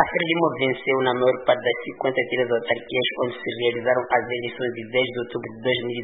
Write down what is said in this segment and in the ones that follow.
Frelimo venceu na maior parte das 53 autarquias onde se realizaram as eleições de 10 de outubro de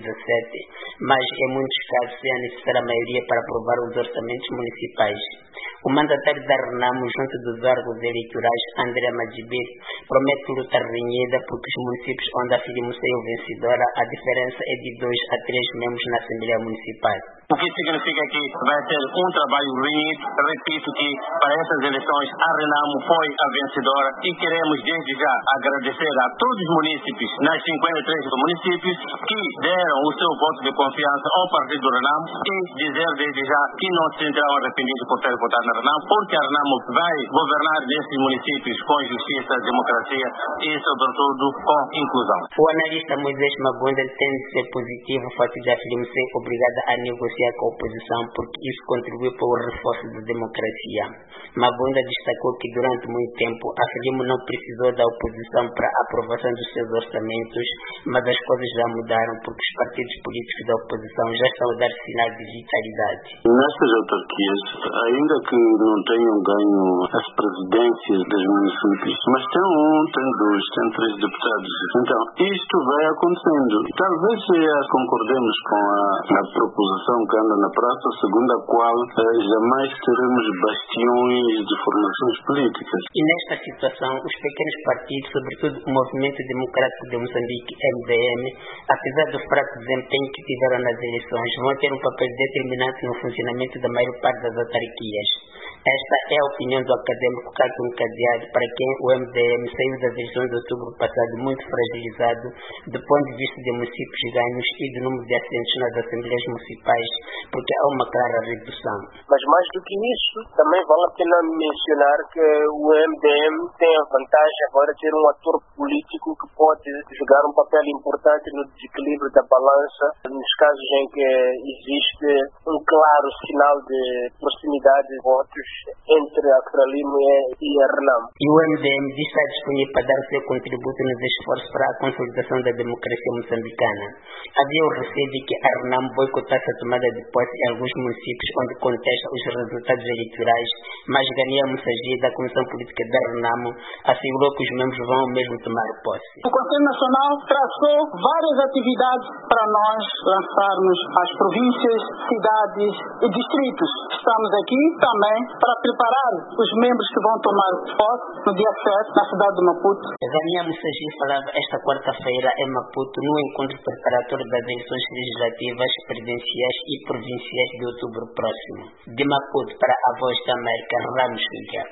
2017, mas em muitos casos sem a necessária maioria para aprovar os orçamentos municipais. O mandatário da Renamo, junto dos órgãos eleitorais, André Madjibir, promete luta renhida porque os municípios onde a Frelimo saiu vencedora, a diferença é de 2 a 3 membros na Assembleia Municipal. O que significa que vai ser um trabalho renhido. Repito que para essas eleições a Renamo foi a vencedora e queremos desde já agradecer a todos os municípios, nas 53 municípios, que deram o seu voto de confiança ao partido Renamo e dizer desde já que não se sentirão arrependidos por ter votado na Renamo, porque a Renamo vai governar nesses municípios com justiça, democracia e, sobretudo, com inclusão. O analista Moisés Mabunda tem de ser positivo o fato de a Frelimo ser obrigada a negociar com a oposição porque isso contribui para o reforço da democracia. Mabunda destacou que durante muito tempo a Frelimo não precisou da oposição para a aprovação dos seus orçamentos, mas as coisas já mudaram porque os partidos políticos da oposição já estão a dar sinais de vitalidade. Nestas autarquias, ainda que não tenham ganho as presidências dos municípios, mas tem 1, tem 2, tem 3 deputados. Então, isto vai acontecendo. Talvez concordemos com a proposição que anda na praça, segundo a qual jamais teremos bastiões de formações políticas. E nesta situação, os pequenos partidos, sobretudo o Movimento Democrático de Moçambique, MDM, apesar do fraco desempenho que tiveram nas eleições, vão ter um papel determinante no funcionamento da maior parte das autarquias. Esta é a opinião do académico Cássio Cadeado, para quem o MDM saiu das eleições de outubro passado muito fragilizado do ponto de vista de municípios ganhos e do número de assentos nas assembleias municipais, porque há uma clara redução. Mas mais do que isso, também vale a pena mencionar que o MDM tem a vantagem agora de ter um ator político que pode jogar um papel importante no desequilíbrio da balança, nos casos em que existe um claro sinal de proximidade de votos entre a Frelimo e a Renamo. E o MDM está disponível para dar o seu contributo nos esforços para a consolidação da democracia moçambicana. Havia o receio de que a Renamo boicotasse a tomada de posse em alguns municípios onde contesta os resultados eleitorais, mas Ganiel Moussagir, da Comissão Política da Renamo, assegurou que os membros vão mesmo tomar posse. O Conselho Nacional traçou várias atividades para nós lançarmos às províncias, cidades e distritos. Estamos aqui também para preparar os membros que vão tomar posse no dia 7 na cidade de Maputo. Ganiel Moussagir falava esta quarta-feira em Maputo no encontro preparatório das eleições legislativas, presidenciais e provinciais de outubro próximo. De Maputo para a Voz da América, Ramos Filha.